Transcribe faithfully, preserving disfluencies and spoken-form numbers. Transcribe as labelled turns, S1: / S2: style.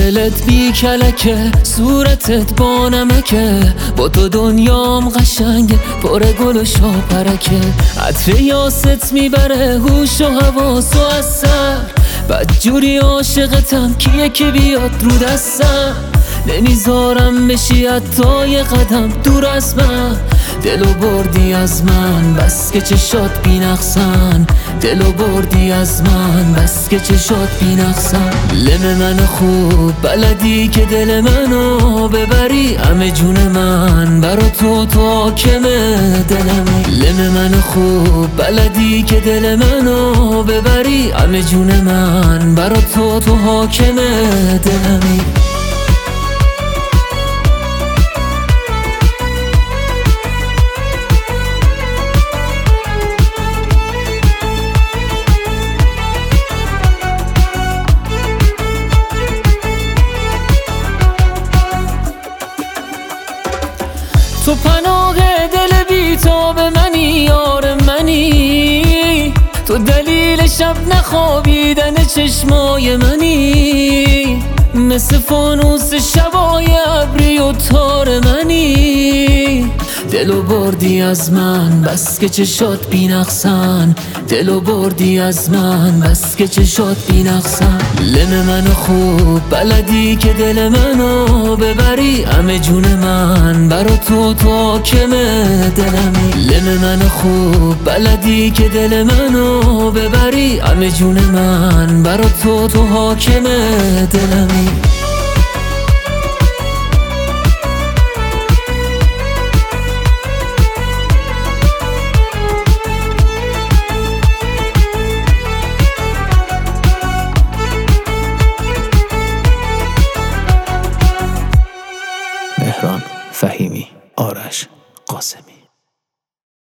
S1: دلت بی کلکه، صورتت با نمکه، با تو دنیام قشنگه، پر گل و شاپرکه. عطر یاست میبره هوش و حواس و اثر، بدجوری عاشقتم کیه که بیاد رو دستم. نمیذارم بشی حتی یه قدم دور از من. دلو بردی از من بس که چشات بی نقصن، دلو بردی از من بس که چشات بی نقصن. لم من خوب بلدی که دل منو ببری، همه جون من برا تو تو حاکم دلمی. لم من خوب بلدی که دل منو ببری، همه جون من برا تو تو حاکم دلمی. تو پناه دل بیتاب منی، یار منی، تو دلیل شب نخوابیدن چشمای منی، مثل فانوس شبای ابری و تار منی. دلو بردی از من بس که چشات بی نقصن، دلو بردی از من بس که چشات بی نقصن. لم منو خوب بلدی که دل منو ببری، همه جون من برا تو تو حاکم دلمی. لم منو خوب بلدی که دل منو ببری، همه جون من برا تو تو حاکم دلمی.
S2: مهران فهیمی، آرش قاسمی.